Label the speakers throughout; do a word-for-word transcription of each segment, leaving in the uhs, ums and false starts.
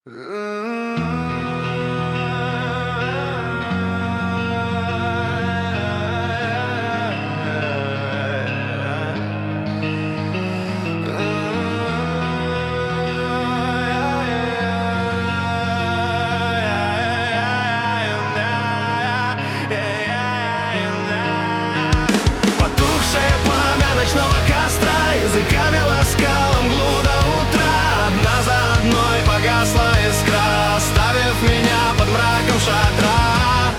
Speaker 1: Потухшее пламя ночного костра языками ласкало мглу до утра. Одна за одной погасла искра, оставив меня под мраком шатра.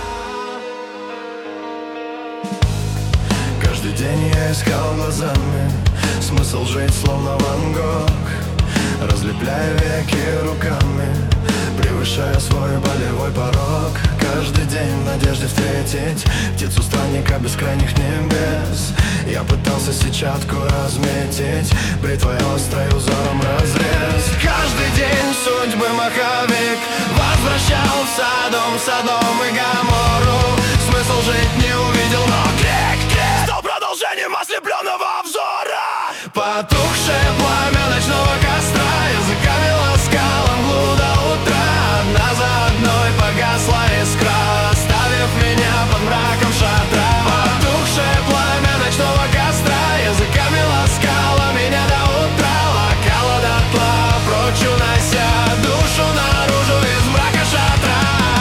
Speaker 1: Каждый день я искал глазами смысл жить, словно Ван Гог, разлепляя веки руками, превышая свой болевой порог. Каждый день в надежде встретить птицу странника бескрайних небес. Я пытался сетчатку разметить, бритвой острой узором разрез. Каждый день судьбы маховик возвращал в Содом, Содом и Гоморру. Смысл жить не увидел, но крик, крик стал продолжением ослепленного взора. Потухшее пламя ночного костра языками ласкало мглу до утра. Одна за одной погасла искра, оставив меня под мраком шатра. Потухшее пламя ночного костра языками ласкало меня до утра, лакало дотла, прочь унося душу наружу из мрака шатра.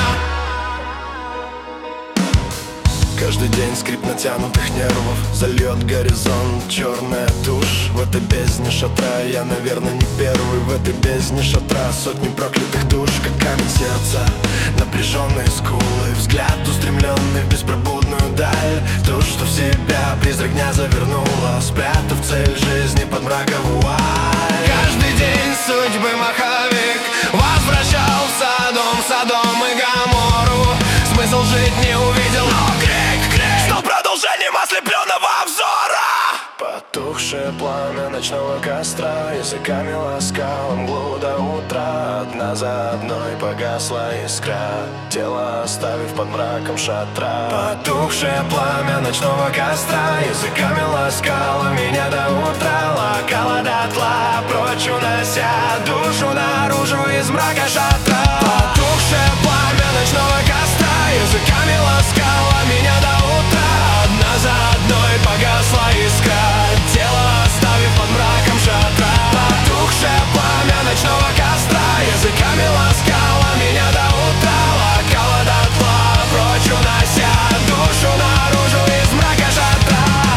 Speaker 1: Каждый день скрип натянутых нервов зальет горизонт черная тушь. В этой бездне шатра я, наверное, не первый. В этой бездне шатра сотни проклятых душ, как камень сердца, напряженные скулы, взгляд устремленный в беспробудную даль. То, что в себя призрак дня завернула, спрятав цель жизни под мраком вуаль. Каждый день судьбы маховик возвращал в Содом, Содом и Гоморру. Смысл жить не увидел, но крик, крик стал продолжением ослепленного взора. Потухшее пламя ночного костра языками ласкало мглу до утра. Одна за одной погасла искра, тело оставив под мраком шатра. Потухшее пламя ночного костра языками ласкало меня до утра, лакало дотла, прочь унося душу наружу из мрака шатра. Потухшее пламя ночного костра языками ласкало меня до утра. Одна за одной погасла искра, тело оставив под мраком шатра. Потухшее пламя ночного костра языками ласкало меня до утра, лакало дотла, прочь унося душу наружу из мрака шатра.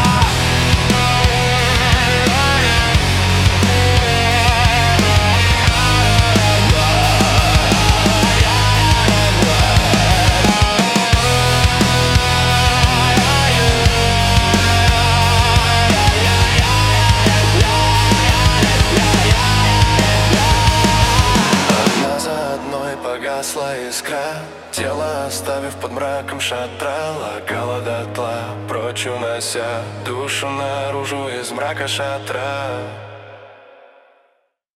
Speaker 1: Погасла искра, тело оставив под мраком шатра, лакало дотла, прочь унося душу наружу из мрака шатра.